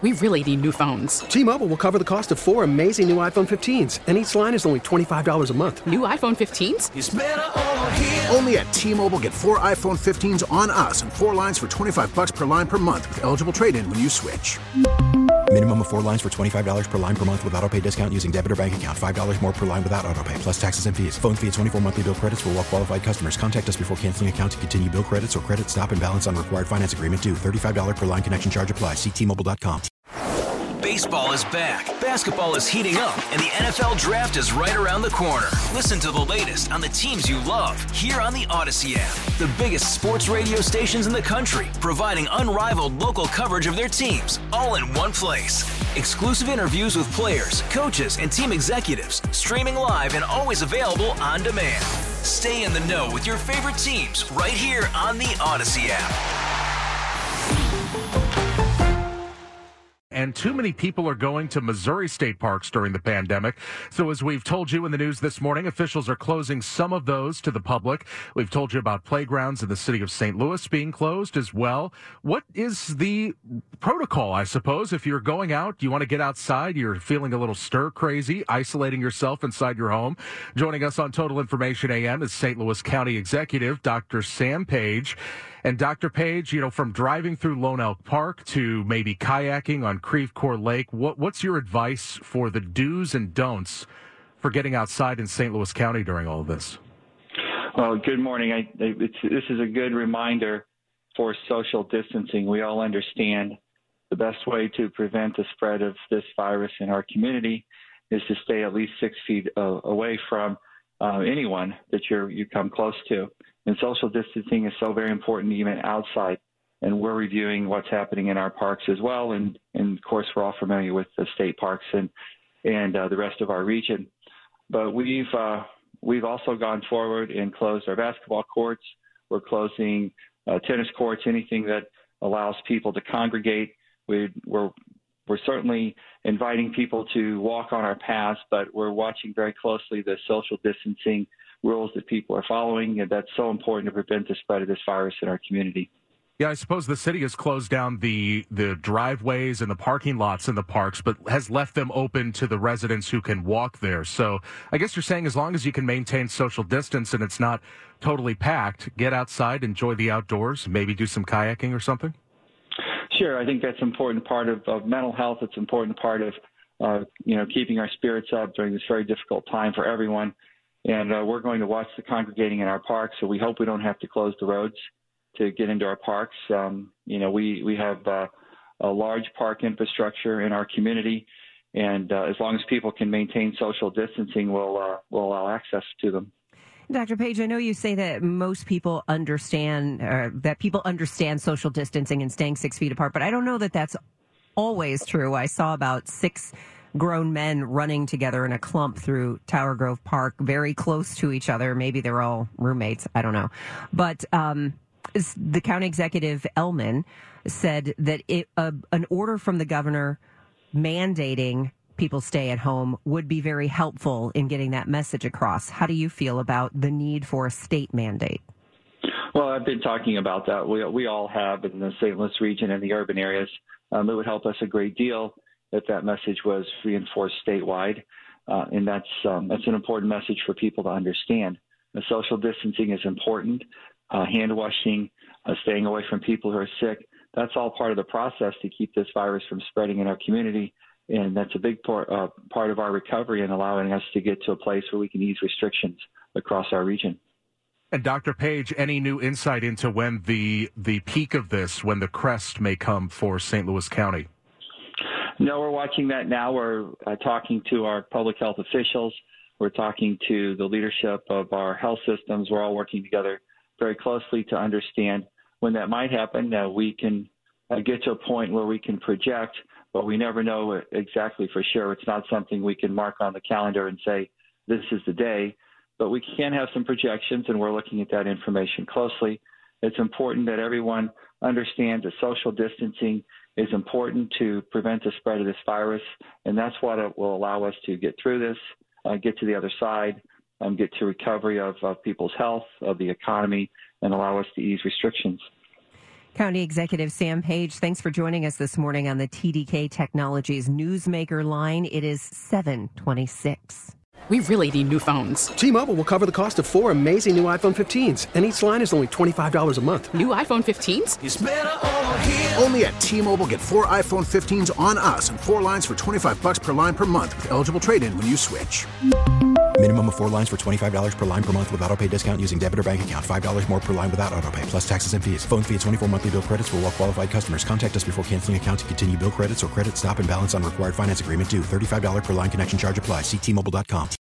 We really need new phones. T-Mobile will cover the cost of 4 amazing new iPhone 15s, and each line is only $25 a month. New iPhone 15s? It's better over here. Only at T-Mobile, get 4 iPhone 15s on us and 4 lines for $25 per line per month with eligible trade-in when you switch. Minimum of 4 lines for $25 per line per month with autopay discount using debit or bank account. $5 more per line without autopay, plus taxes and fees. Phone fee at 24 monthly bill credits for well-qualified customers. Contact us before canceling account to continue bill credits or credit stop and balance on required finance agreement due. $35 per line connection charge applies. See T-Mobile.com. Baseball is back, basketball is heating up, and the NFL Draft is right around the corner. Listen to the latest on the teams you love here on the Odyssey app. The biggest sports radio stations in the country, providing unrivaled local coverage of their teams, all in one place. Exclusive interviews with players, coaches, and team executives, streaming live and always available on demand. Stay in the know with your favorite teams right here on the Odyssey app. And too many people are going to Missouri state parks during the pandemic. So as we've told you in the news this morning, officials are closing some of those to the public. We've told you about playgrounds in the city of St. Louis being closed as well. What is the protocol, I suppose, if you're going out, you want to get outside, you're feeling a little stir crazy, isolating yourself inside your home? Joining us on Total Information AM is St. Louis County Executive Dr. Sam Page. And Dr. Page, from driving through Lone Elk Park to maybe kayaking on Creve Coeur Lake, what's your advice for the do's and don'ts for getting outside in St. Louis County during all of this? Well, good morning. This is a good reminder for social distancing. We all understand the best way to prevent the spread of this virus in our community is to stay at least 6 feet away from anyone that you come close to. And social distancing is so very important even outside. And we're reviewing what's happening in our parks as well. And of course, we're all familiar with the state parks and the rest of our region. But we've also gone forward and closed our basketball courts. We're closing tennis courts, anything that allows people to congregate. We're certainly inviting people to walk on our paths, but we're watching very closely the social distancing rules that people are following, and that's so important to prevent the spread of this virus in our community. Yeah, I suppose the city has closed down the driveways and the parking lots in the parks, but has left them open to the residents who can walk there. So I guess you're saying as long as you can maintain social distance and it's not totally packed, get outside, enjoy the outdoors, maybe do some kayaking or something? Sure. I think that's an important part of mental health. It's an important part of, keeping our spirits up during this very difficult time for everyone. And we're going to watch the congregating in our parks, so we hope we don't have to close the roads to get into our parks. We have a large park infrastructure in our community, and as long as people can maintain social distancing, we'll allow access to them. Dr. Page, I know you say that most people understand, that people understand social distancing and staying 6 feet apart, but I don't know that that's always true. I saw about 6 grown men running together in a clump through Tower Grove Park, very close to each other. Maybe they're all roommates. I don't know. But the county executive, Ellman, said that an order from the governor mandating people stay at home would be very helpful in getting that message across. How do you feel about the need for a state mandate? Well, I've been talking about that. We all have in the St. Louis region and the urban areas. It would help us a great deal if that message was reinforced statewide. And that's an important message for people to understand. The social distancing is important. Hand washing, staying away from people who are sick, that's all part of the process to keep this virus from spreading in our community. And that's a big part of our recovery and allowing us to get to a place where we can ease restrictions across our region. And Dr. Page, any new insight into when the peak of this, when the crest may come for St. Louis County? No, we're watching that now. We're talking to our public health officials. We're talking to the leadership of our health systems. We're all working together very closely to understand when that might happen. We can get to a point where we can project, but we never know exactly for sure. It's not something we can mark on the calendar and say, this is the day. But we can have some projections, and we're looking at that information closely. It's important that everyone understands that social distancing is important to prevent the spread of this virus, and that's what it will allow us to get through this, get to the other side, get to recovery of people's health, of the economy, and allow us to ease restrictions. County Executive Sam Page, thanks for joining us this morning on the TDK Technologies Newsmaker line. It is 7:26. We really need new phones. T-Mobile will cover the cost of 4 amazing new iPhone 15s, and each line is only $25 a month. New iPhone 15s? It's better over here. Only at T-Mobile, get 4 iPhone 15s on us and 4 lines for $25 per line per month with eligible trade-in when you switch. Minimum of 4 lines for $25 per line per month with auto-pay discount using debit or bank account. $5 more per line without auto-pay, plus taxes and fees. Phone fee at 24 monthly bill credits for well-qualified customers. Contact us before canceling account to continue bill credits or credit stop and balance on required finance agreement due. $35 per line connection charge applies. See T-Mobile.com.